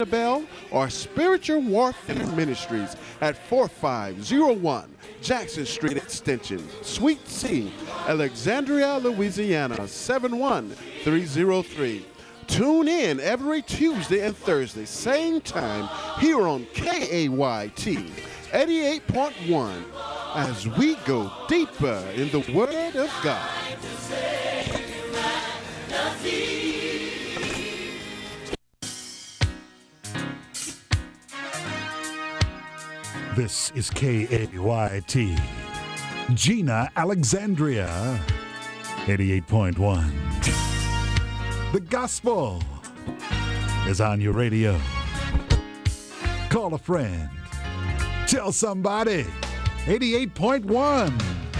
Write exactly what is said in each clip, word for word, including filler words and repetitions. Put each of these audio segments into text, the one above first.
Bell or Spiritual Warfare Ministries at forty-five oh one Jackson Street Extension, Suite C, Alexandria, Louisiana seven one three oh three. Tune in every Tuesday and Thursday, same time, here on K A Y T eighty-eight point one, as we go deeper in the Word of God. This is K A Y T, Gina, Alexandria, eighty-eight point one. The gospel is on your radio. Call a friend. Tell somebody. eighty-eight point one.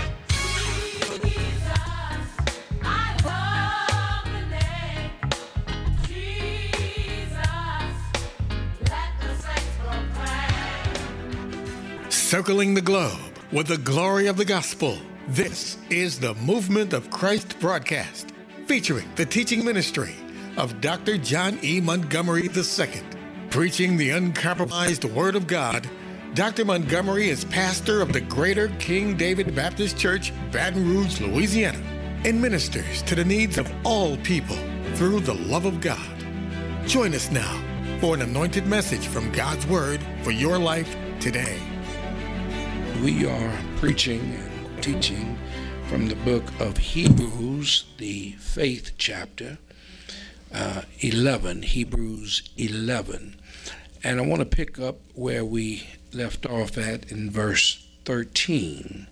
Circling the globe with the glory of the gospel. This is the Movement of Christ broadcast, featuring the teaching ministry of Doctor John E. Montgomery the Second. Preaching the uncompromised Word of God, Doctor Montgomery is pastor of the Greater King David Baptist Church, Baton Rouge, Louisiana, and ministers to the needs of all people through the love of God. Join us now for an anointed message from God's Word for your life today. We are preaching and teaching from the book of Hebrews, the faith chapter, uh, eleven, Hebrews eleven. And I want to pick up where we left off at in verse thirteen.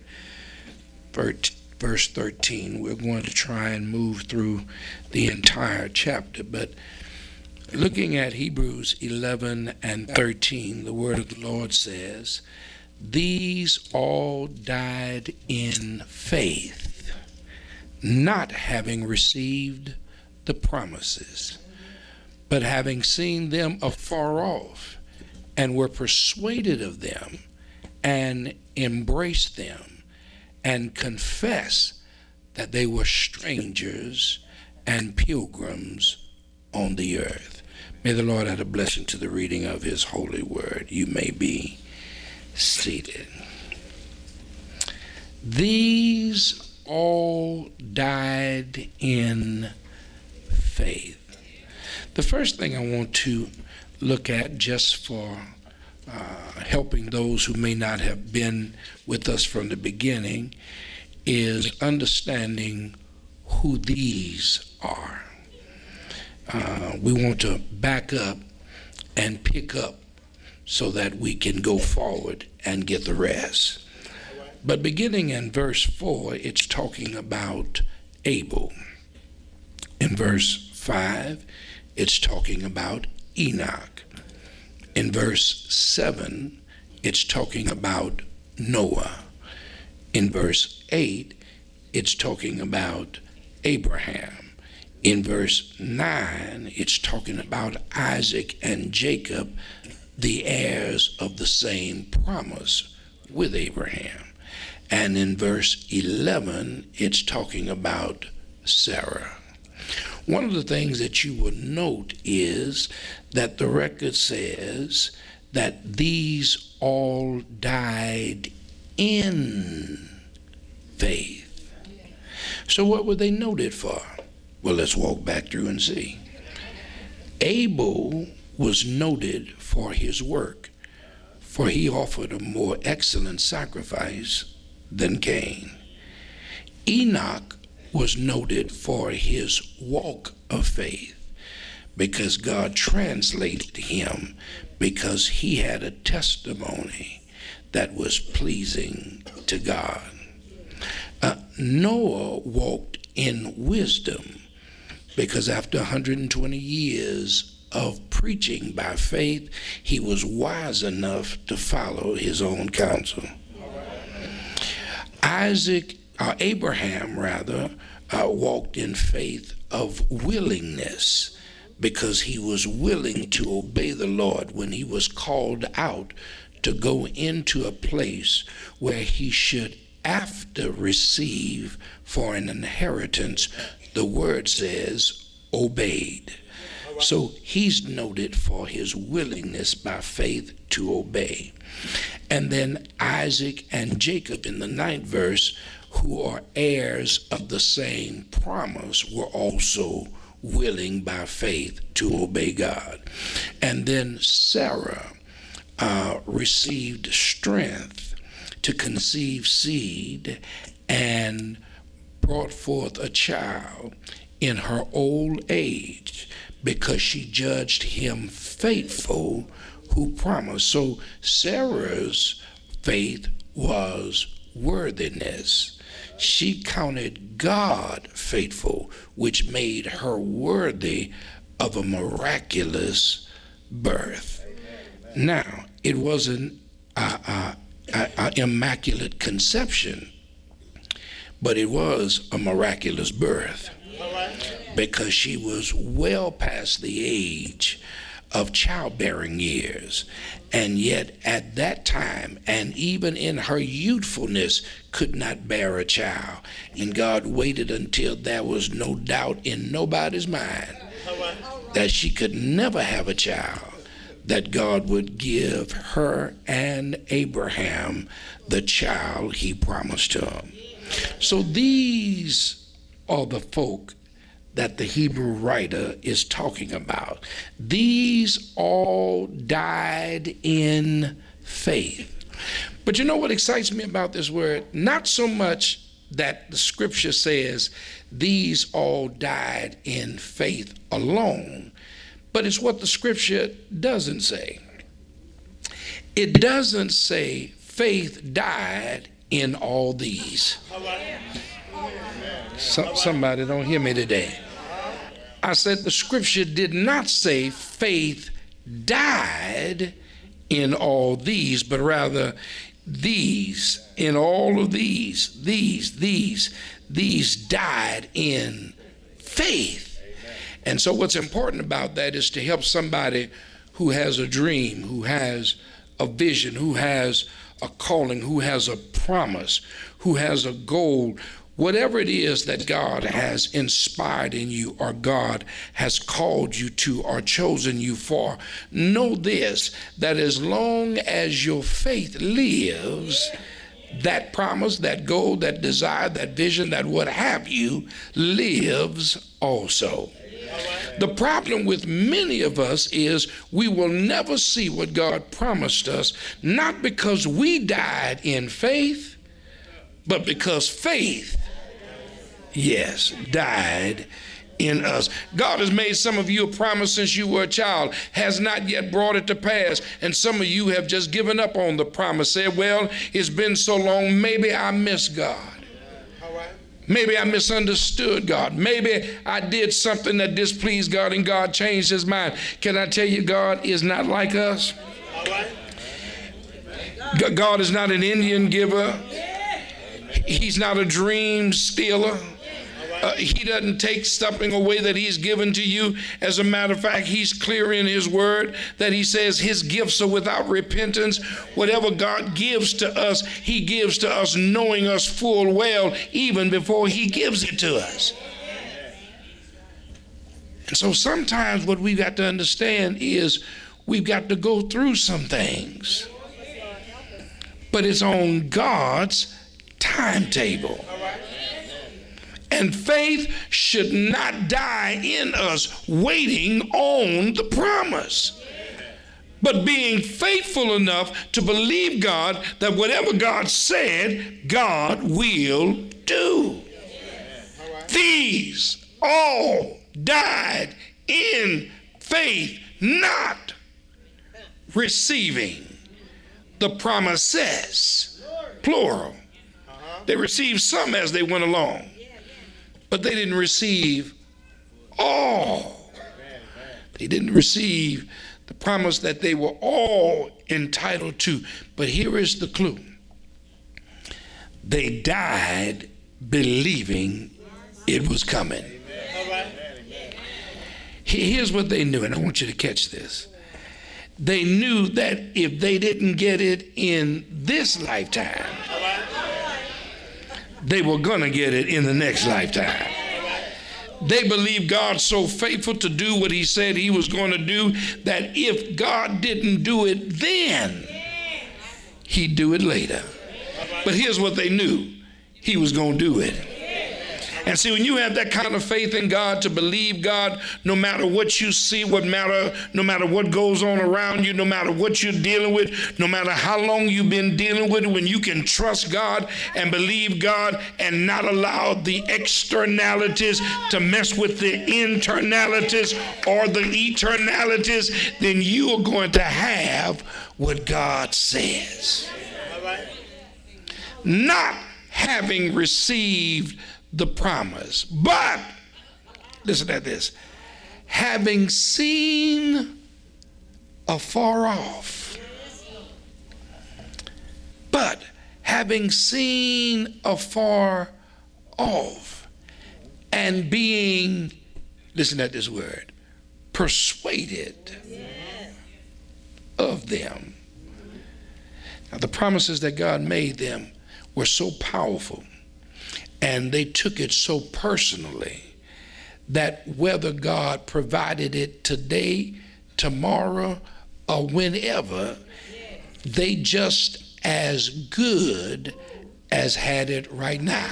Verse thirteen, we're going to try and move through the entire chapter, but looking at Hebrews eleven and thirteen, the word of the Lord says, "These all died in faith, not having received the promises, but having seen them afar off, and were persuaded of them, and embraced them, and confessed that they were strangers and pilgrims on the earth." May the Lord add a blessing to the reading of his holy word. You may be seated. These all died in faith. The first thing I want to look at, just for uh, helping those who may not have been with us from the beginning, is understanding who these are. Uh, we want to back up and pick up so that we can go forward and get the rest. But beginning in verse four, it's talking about Abel. In verse five, it's talking about Enoch. In verse seven, it's talking about Noah. In verse eight, it's talking about Abraham. In verse nine, it's talking about Isaac and Jacob, the heirs of the same promise with Abraham. And in verse eleven, it's talking about Sarah. One of the things that you will note is that the record says that these all died in faith. So what were they noted for? Well, let's walk back through and see. Abel was noted for his work, for he offered a more excellent sacrifice than Cain. Enoch was noted for his walk of faith, because God translated him because he had a testimony that was pleasing to God. Uh, Noah walked in wisdom because after one hundred twenty years of preaching by faith, he was wise enough to follow his own counsel. Isaac, or Abraham rather, uh, walked in faith of willingness because he was willing to obey the Lord when he was called out to go into a place where he should, after receive for an inheritance, the word says, obeyed. So he's noted for his willingness by faith to obey. And then Isaac and Jacob in the ninth verse, who are heirs of the same promise, were also willing by faith to obey God. And then Sarah uh, received strength to conceive seed and brought forth a child in her old age because she judged him faithful who promised. So Sarah's faith was worthiness. She counted God faithful, which made her worthy of a miraculous birth. Now, it wasn't an immaculate conception, but it was a miraculous birth because she was well past the age of childbearing years, and yet at that time and even in her youthfulness could not bear a child. And God waited until there was no doubt in nobody's mind that she could never have a child, that God would give her and Abraham the child he promised him. So these are the folk that the Hebrew writer is talking about. These all died in faith. But you know what excites me about this word? Not so much that the scripture says these all died in faith alone, but it's what the scripture doesn't say. It doesn't say faith died in all these. So, somebody don't hear me today. I said the scripture did not say faith died in all these, but rather these, in all of these, these, these, these died in faith. And so what's important about that is to help somebody who has a dream, who has a vision, who has a calling, who has a promise, who has a goal. Whatever it is that God has inspired in you or God has called you to or chosen you for, know this, that as long as your faith lives, that promise, that goal, that desire, that vision, that what have you, lives also. The problem with many of us is we will never see what God promised us, not because we died in faith, but because faith, yes, died in us. God has made some of you a promise since you were a child, has not yet brought it to pass, and some of you have just given up on the promise, said, well, it's been so long, maybe I missed God. Maybe I misunderstood God. Maybe I did something that displeased God and God changed his mind. Can I tell you, God is not like us? God is not an Indian giver. He's not a dream stealer. Uh, he doesn't take something away that he's given to you. As a matter of fact, he's clear in his word that he says his gifts are without repentance. Whatever God gives to us, he gives to us knowing us full well even before he gives it to us. And so sometimes what we've got to understand is we've got to go through some things, but it's on God's timetable. And faith should not die in us waiting on the promise, but being faithful enough to believe God that whatever God said, God will do. These all died in faith, not receiving the promises, plural. They received some as they went along, but they didn't receive all. They didn't receive the promise that they were all entitled to. But here is the clue. They died believing it was coming. Here's what they knew, and I want you to catch this. They knew that if they didn't get it in this lifetime, they were going to get it in the next lifetime. They believed God so faithful to do what he said he was going to do that if God didn't do it then, he'd do it later. But here's what they knew. He was going to do it. And see, when you have that kind of faith in God, to believe God, no matter what you see, what matter, no matter what goes on around you, no matter what you're dealing with, no matter how long you've been dealing with it, when you can trust God and believe God and not allow the externalities to mess with the internalities or the eternalities, then you are going to have what God says. Not having received the promise, but listen to this, having seen afar off, but having seen afar off and being, listen to this word, persuaded of them. Now, the promises that God made them were so powerful, and they took it so personally that whether God provided it today, tomorrow, or whenever, they just as good as had it right now.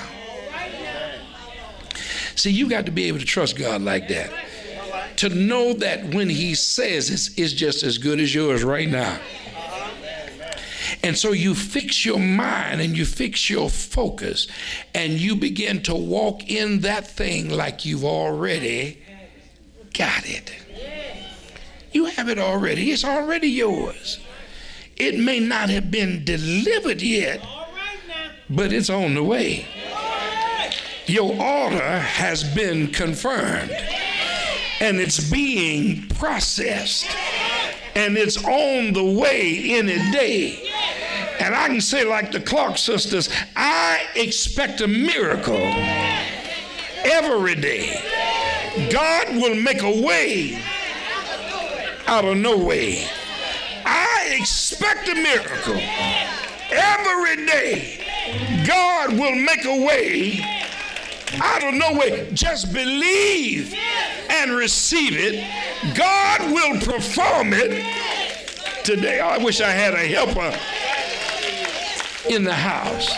See, you got to be able to trust God like that. To know that when he says it's, it's just as good as yours right now. And so you fix your mind and you fix your focus and you begin to walk in that thing like you've already got it. You have it already. It's already yours. It may not have been delivered yet, but it's on the way. Your order has been confirmed and it's being processed and it's on the way any day. And I can say like the Clark sisters, I expect a miracle every day. God will make a way out of no way. I expect a miracle every day. God will make a way out of no way. Just believe and receive it. God will perform it today. I wish I had a helper in the house.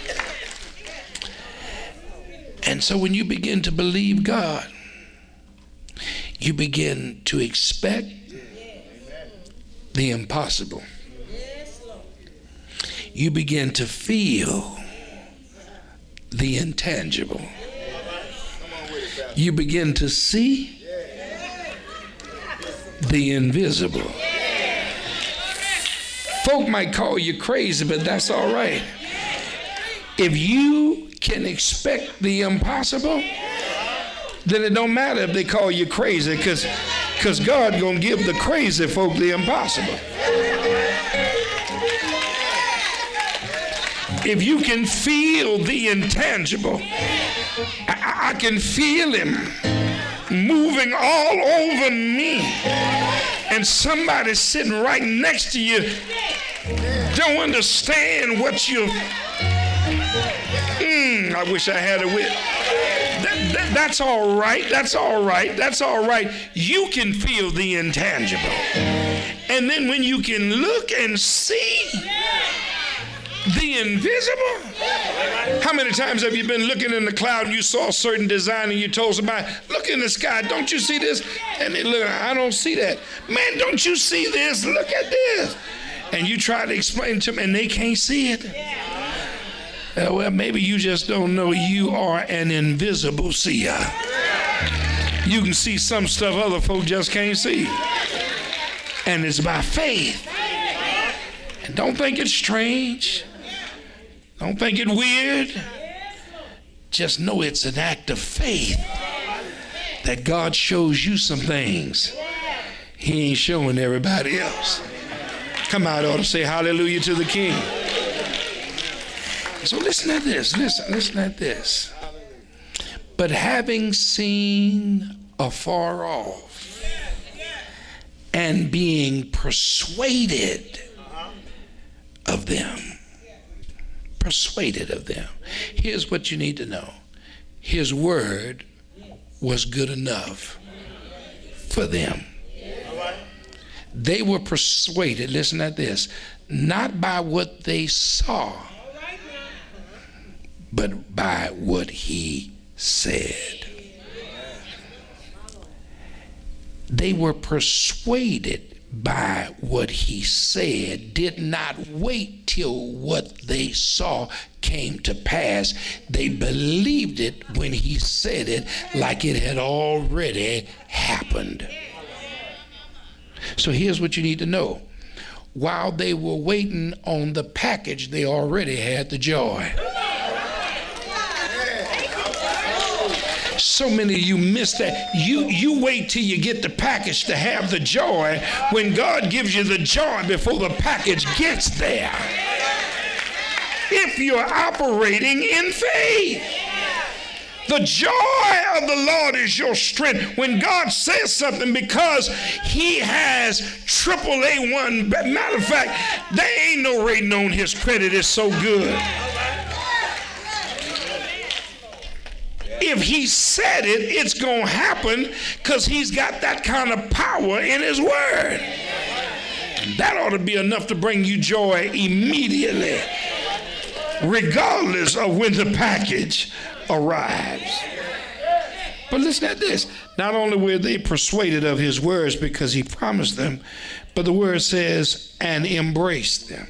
And so when you begin to believe God, you begin to expect the impossible. You begin to feel the intangible. You begin to see the invisible. Folk might call you crazy, but that's all right. If you can expect the impossible, then it don't matter if they call you crazy, because because God gonna give the crazy folk the impossible. If you can feel the intangible, I, I can feel him moving all over me, and somebody sitting right next to you don't understand what you mm, I wish I had a wit. That, that, that's all right. That's all right. That's all right. You can feel the intangible. And then when you can look and see the invisible. How many times have you been looking in the cloud and you saw a certain design and you told somebody, look in the sky, don't you see this? And they look, I don't see that. Man, don't you see this? Look at this. And you try to explain to them and they can't see it. Uh, well, maybe you just don't know you are an invisible seer. You can see some stuff other folk just can't see. And it's by faith. And don't think it's strange. Don't think it weird. Just know it's an act of faith that God shows you some things he ain't showing everybody else. Come out, ought to say hallelujah to the King. So listen at this, listen, listen at this. But having seen afar off and being persuaded of them, persuaded of them. Here's what you need to know. His word was good enough for them. They were persuaded, listen to this, not by what they saw, but by what he said. They were persuaded by what he said, did not wait till what they saw came to pass. They believed it when he said it like it had already happened. So here's what you need to know. While they were waiting on the package, they already had the joy. So many of you miss that. You, you wait till you get the package to have the joy when God gives you the joy before the package gets there. If you're operating in faith. The joy of the Lord is your strength. When God says something, because he has triple A one, matter of fact, there ain't no rating on his credit. It's so good. If he said it, it's going to happen because he's got that kind of power in his word. And that ought to be enough to bring you joy immediately, regardless of when the package arrives. But listen at this. Not only were they persuaded of his words because he promised them, but the word says, and embraced them.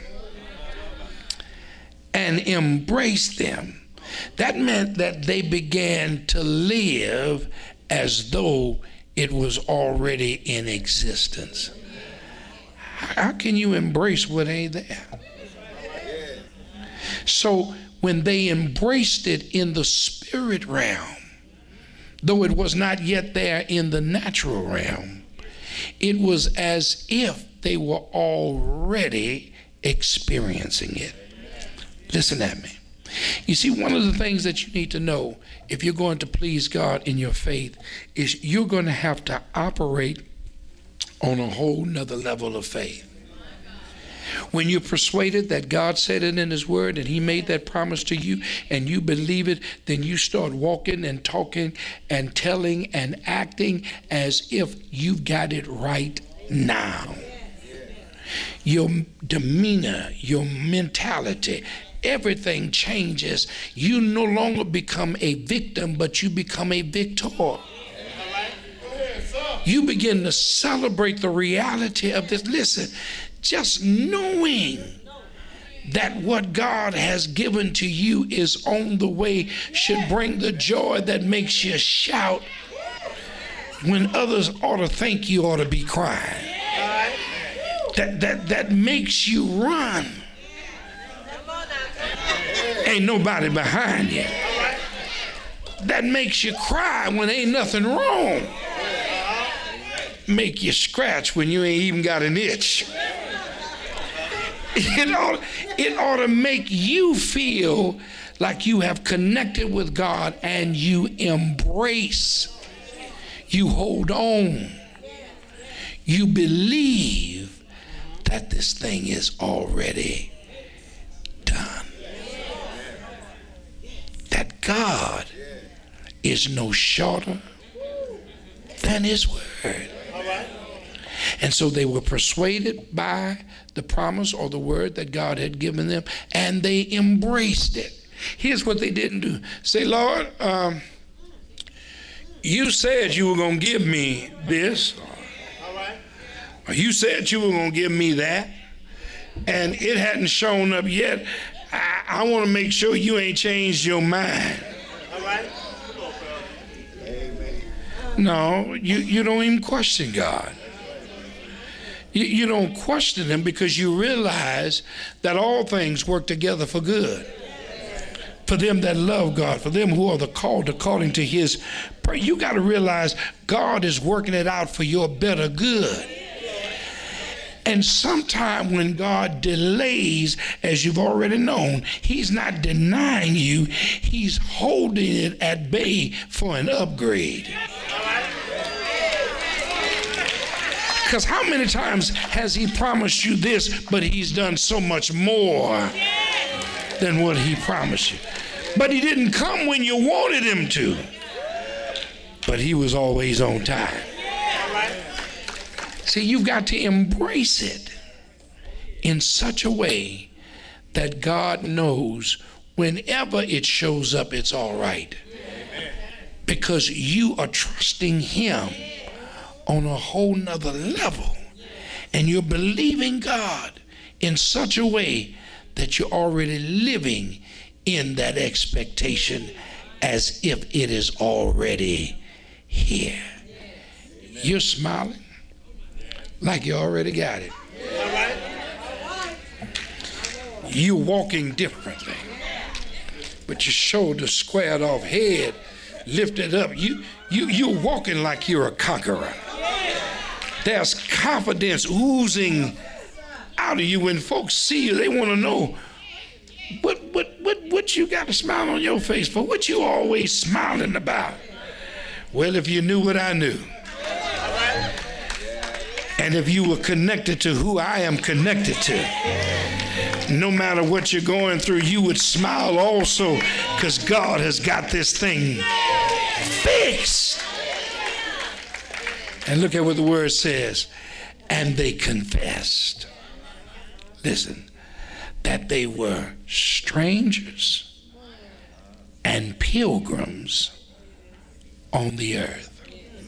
And embraced them. That meant that they began to live as though it was already in existence. How can you embrace what ain't there? So when they embraced it in the spirit realm, though it was not yet there in the natural realm, it was as if they were already experiencing it. Listen at me. You see, one of the things that you need to know if you're going to please God in your faith is you're going to have to operate on a whole nother level of faith. When you're persuaded that God said it in his word and he made that promise to you and you believe it, then you start walking and talking and telling and acting as if you've got it right now. Your demeanor, your mentality, everything changes. You no longer become a victim, but you become a victor. You begin to celebrate the reality of this. Listen, just knowing that what God has given to you is on the way should bring the joy that makes you shout when others ought to think you ought to be crying. That, that, that makes you run. Ain't nobody behind you. That makes you cry when ain't nothing wrong. Make you scratch when you ain't even got an itch. It ought, it ought to make you feel like you have connected with God and you embrace. You hold on. You believe that this thing is already done. That God is no shorter than his word. And so they were persuaded by the promise or the word that God had given them, and they embraced it. Here's what they didn't do. Say, Lord, um, you said you were going to give me this. Or you said you were going to give me that. And it hadn't shown up yet. I, I want to make sure you ain't changed your mind. All right. No, you, you don't even question God. You, you don't question him because you realize that all things work together for good. For them that love God, for them who are the called according to his purpose. You got to realize God is working it out for your better good. And sometime when God delays, as you've already known, he's not denying you, he's holding it at bay for an upgrade. Because how many times has he promised you this, but he's done so much more than what he promised you? But he didn't come when you wanted him to. but he was always on time. See, you've got to embrace it in such a way that God knows whenever it shows up, it's all right. Because you are trusting him on a whole nother level. And you're believing God in such a way that you're already living in that expectation as if it is already here. You're smiling like you already got it. You're walking differently, but your shoulders squared off, head lifted up. You, you, you're walking like you're a conqueror. There's confidence oozing out of you. When folks see you, they want to know, what, what, what, what you got a smile on your face for? What you always smiling about? Well, if you knew what I knew, and if you were connected to who I am connected to, no matter what you're going through, you would smile also, because God has got this thing fixed. And look at what the word says. And they confessed, listen, that they were strangers and pilgrims on the earth.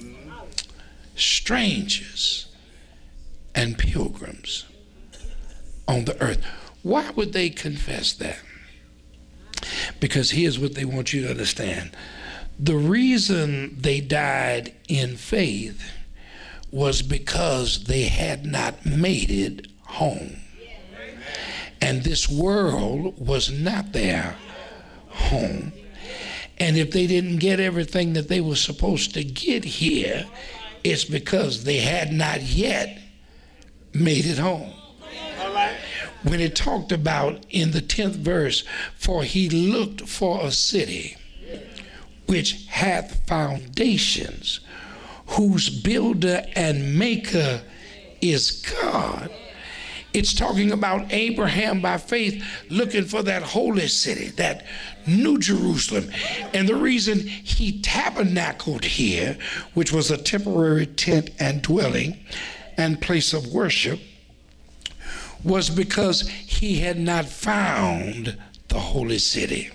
Strangers and pilgrims on the earth. Why would they confess that? Because here's what they want you to understand. The reason they died in faith was because they had not made it home. And this world was not their home. And if they didn't get everything that they were supposed to get here, it's because they had not yet made it home. When it talked about in the tenth verse, for he looked for a city which hath foundations, whose builder and maker is God. It's talking about Abraham by faith looking for that holy city, that New Jerusalem. And the reason he tabernacled here, which was a temporary tent and dwelling and place of worship, was because he had not found the holy city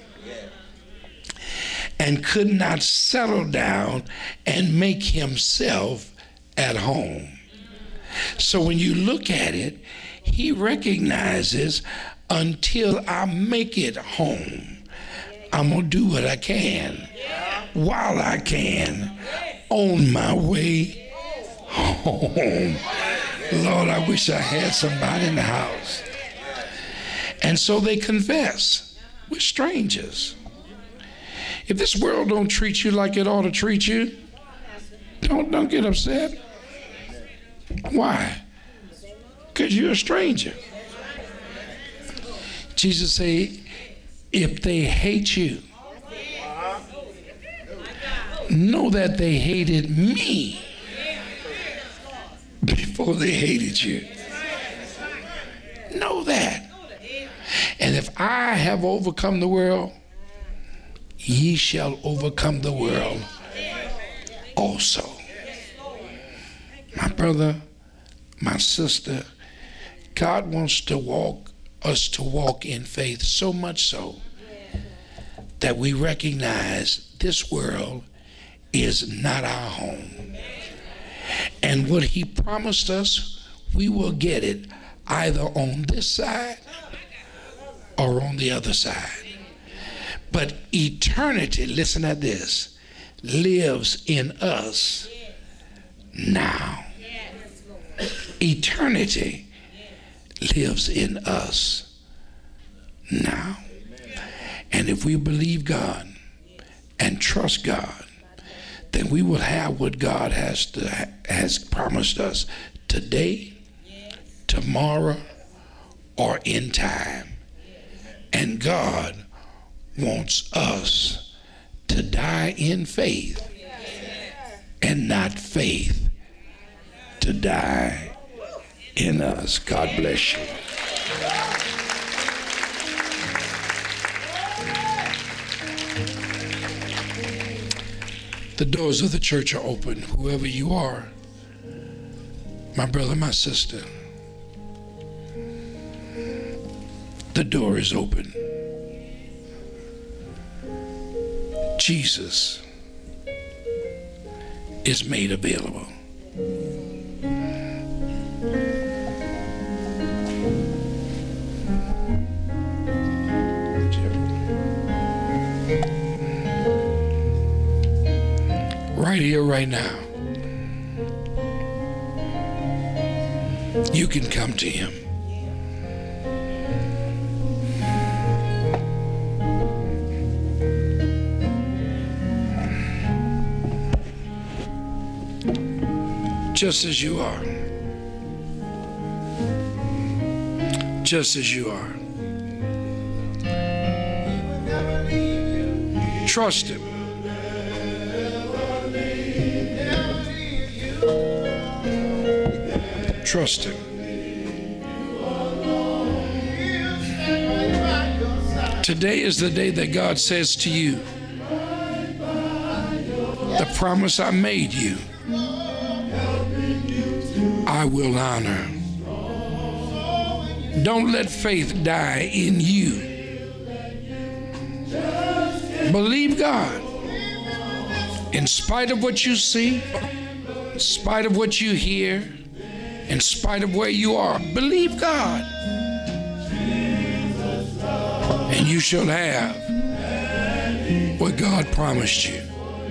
and could not settle down and make himself at home. So when you look at it, he recognizes, until I make it home, I'm gonna do what I can while I can on my way home. Lord, I wish I had somebody in the house. And so they confess, we're strangers. If this world don't treat you like it ought to treat you, don't, don't get upset. Why? Because you're a stranger. Jesus said, if they hate you, know that they hated me before they hated you. Know that. And if I have overcome the world, ye shall overcome the world also. My brother, my sister, God wants to walk us to walk in faith, so much so that we recognize this world is not our home. And what he promised us, we will get it either on this side or on the other side. But eternity, listen at this, lives in us now. Eternity lives in us now. And if we believe God and trust God, then we will have what God has to, has promised us today, tomorrow, or in time. And God wants us to die in faith and not faith to die in us. God bless you. The doors of the church are open. Whoever you are, my brother, my sister, the door is open. Jesus is made available. Right here, right now, you can come to him. Just as you are. Just as you are. Trust him. Trust him. Today is the day that God says to you, the promise I made you, I will honor. Don't let faith die in you. Believe God. In spite of what you see, in spite of what you hear, in spite of where you are, believe God. And you shall have what God promised you.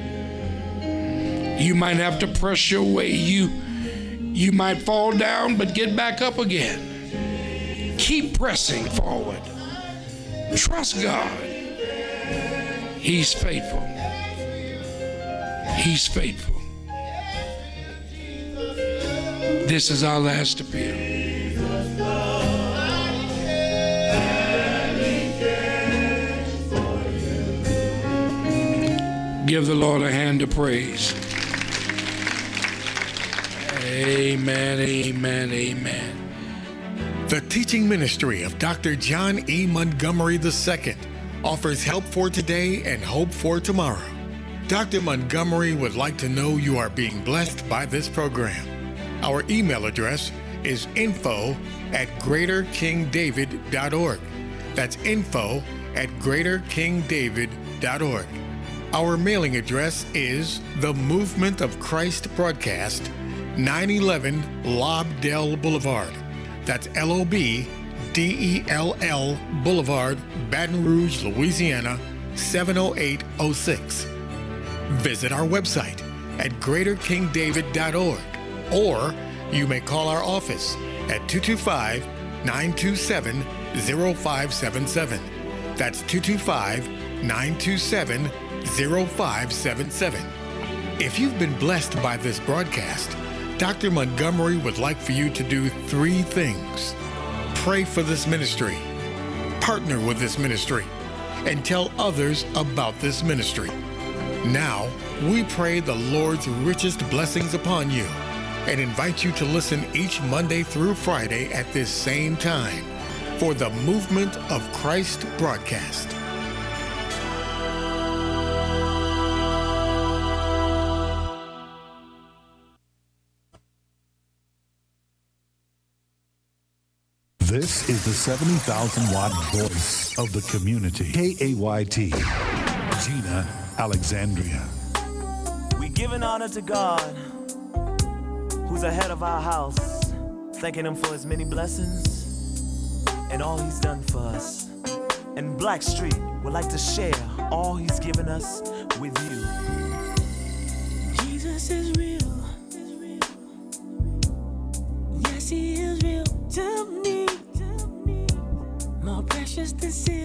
You might have to press your way. You, you might fall down, but get back up again. Keep pressing forward. Trust God. He's faithful. He's faithful. This is our last appeal. Give the Lord a hand of praise. Amen, amen, amen. The teaching ministry of Doctor John E. Montgomery the Second offers help for today and hope for tomorrow. Doctor Montgomery would like to know you are being blessed by this program. Our email address is info at greater king david dot org. That's info at greater king david dot org. Our mailing address is The Movement of Christ Broadcast, nine eleven Lobdell Boulevard. That's L O B D E L L Boulevard, Baton Rouge, Louisiana, seven oh eight oh six. Visit our website at greater king david dot org, or you may call our office at two two five, nine two seven, zero five seven seven. That's two two five, nine two seven, zero five seven seven. If you've been blessed by this broadcast, Doctor Montgomery would like for you to do three things. Pray for this ministry, partner with this ministry, and tell others about this ministry. Now, we pray the Lord's richest blessings upon you and invite you to listen each Monday through Friday at this same time for the Movement of Christ broadcast. This is the seventy thousand watt voice of the community. K A Y T, Gina Alexandria. We giving honor to God, who's ahead of our house, thanking him for his many blessings and all he's done for us. And Blackstreet would like to share all he's given us with you. Jesus is real. Yes, he is real to me. More precious than sin.